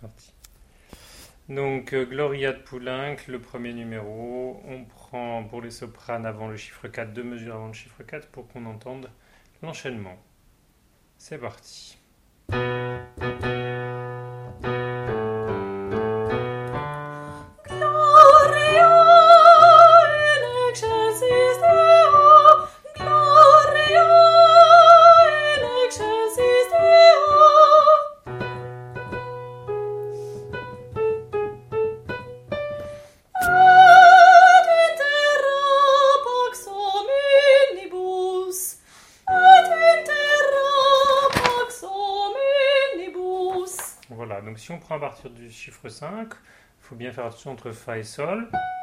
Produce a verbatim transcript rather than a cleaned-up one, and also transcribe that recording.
parti. Donc, euh, Gloria de Poulenc, le premier numéro. On prend pour les sopranes avant le chiffre quatre, deux mesures avant le chiffre quatre pour qu'on entende l'enchaînement. C'est parti. Voilà, donc si on prend à partir du chiffre cinq, il faut bien faire attention entre Fa et Sol.